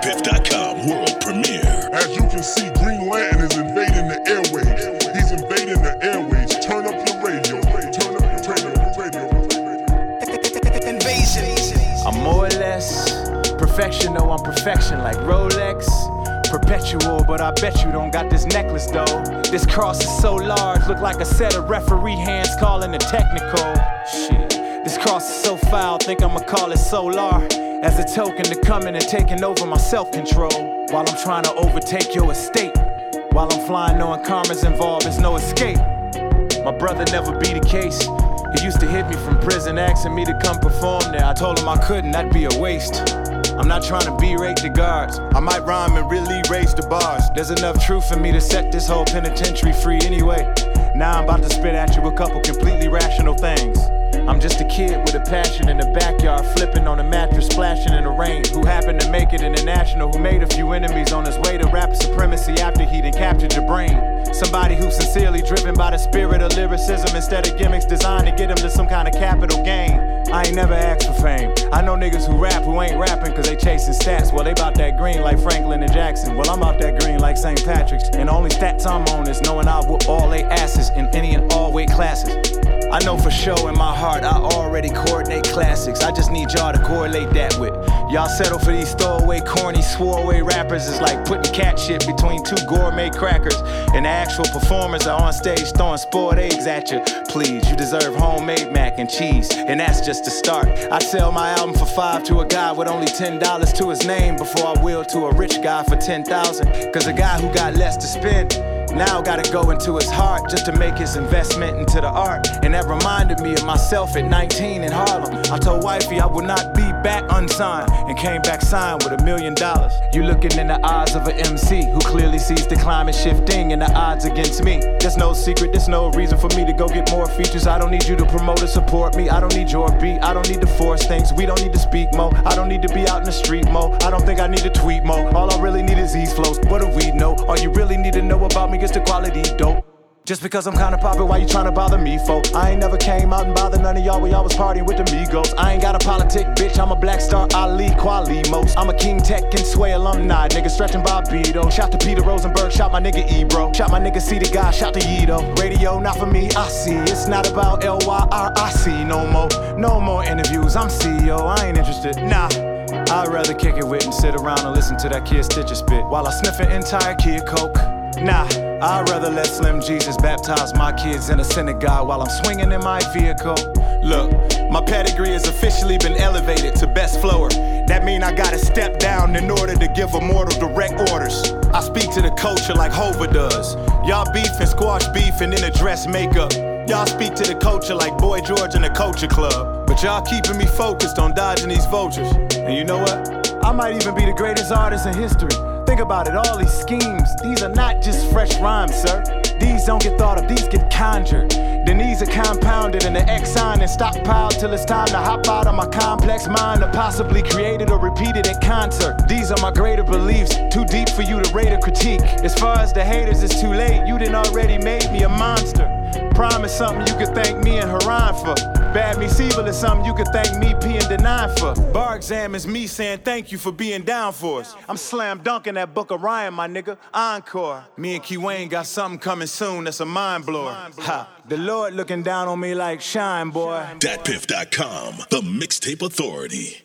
DatPiff.com world premiere. As you can see, Green Lantern is invading the airwaves. He's invading the airwaves. Turn up your radio. Turn up your radio. Invasion. I'm more or less perfection, though I'm perfection like Rolex. Perpetual, but I bet you don't got this necklace though. This cross is so large, look like a set of referee hands calling it technical. Shit, this cross is so foul, think I'ma call it solar. As a token to coming and taking over my self-control. While I'm trying to overtake your estate. While I'm flying knowing karma's involved, there's no escape. My brother never be the case. He used to hit me from prison, asking me to come perform there. I told him I couldn't, that'd be a waste. I'm not trying to berate the guards. I might rhyme and really raise the bars. There's enough truth in me to set this whole penitentiary free anyway. Now I'm about to spit at you a couple completely rational things. I'm just a kid with a passion in the backyard, flipping on a mattress, splashing in the rain. Who happened to make it international, who made a few enemies on his way to rap supremacy after he done captured your brain. Somebody who's sincerely driven by the spirit of lyricism instead of gimmicks designed to get him to some kind of capital gain. I ain't never asked for fame. I know niggas who rap who ain't rapping cause they chasing stats. Well, they bout that green like Franklin and Jackson. Well, I'm out that green like St. Patrick's. And the only stats I'm on is knowing I'll whoop all they asses in any and all weight classes. I know for sure in my heart I already coordinate classics. I just need y'all to correlate that with. Y'all settle for these throwaway, corny, swore-away rappers. It's like putting cat shit between two gourmet crackers. And the actual performers are on stage throwing spoiled eggs at you. Please, you deserve homemade mac and cheese. And that's just the start. I sell my album for $5 to a guy with only $10 to his name before I will to a rich guy for $10,000. Cause a guy who got less to spend now gotta go into his heart just to make his investment into the art. And that reminded me of myself at 19 in Harlem. I told wifey I would not be back unsigned and came back signed with $1 million. You looking in the eyes of an MC who clearly sees the climate shifting and the odds against me. There's no secret, there's no reason for me to go get more features. I don't need you to promote or support me. I don't need your beat, I don't need to force things. We don't need to speak mo. I don't need to be out in the street mo. I don't think I need to tweet mo. All I really need is these flows. What do we know? All you really need to know about me is the quality dope. Just because I'm kinda poppin', why you tryna bother me, folk? I ain't never came out and bothered none of y'all when y'all was partying with the Migos. I ain't got a politic, bitch, I'm a black star, Ali, Quali, most. I'm a King Tech and Sway alumni, nigga stretching Bobito. Shout to Peter Rosenberg, shout my nigga Ebro. Shout my nigga C the guy, shout to Yido. Radio, not for me, I see. It's not about LYRIC no more. No more interviews, I'm CEO, I ain't interested, nah. I'd rather kick it with and sit around and listen to that kid Stitcher spit while I sniff an entire kid coke. Nah, I'd rather let Slim Jesus baptize my kids in a synagogue while I'm swinging in my vehicle. Look, my pedigree has officially been elevated to best flower. That mean I gotta step down in order to give a mortal direct orders. I speak to the culture like Hova does. Y'all beef and squash beef and then address makeup. Y'all speak to the culture like Boy George and the Culture Club. But y'all keeping me focused on dodging these vultures. And you know what? I might even be the greatest artist in history. Think about it, all these schemes, these are not just fresh rhymes, sir. These don't get thought of, these get conjured. Then these are compounded in the Exxon and stockpiled till it's time to hop out of my complex mind to possibly create it or repeat it at concert. These are my greater beliefs, too deep for you to rate or critique. As far as the haters, it's too late, you done already made me a monster. Prime is something you could thank me and Haran for. Bad Meets Evil is something you could thank me P and Deny for. Bar Exam is me saying thank you for being down for us. I'm slam dunking that Book of Ryan, my nigga. Encore. Me and Key Wayne got something coming soon that's a mind blower. Ha. The Lord looking down on me like shine, boy. DatPiff.com, the mixtape authority.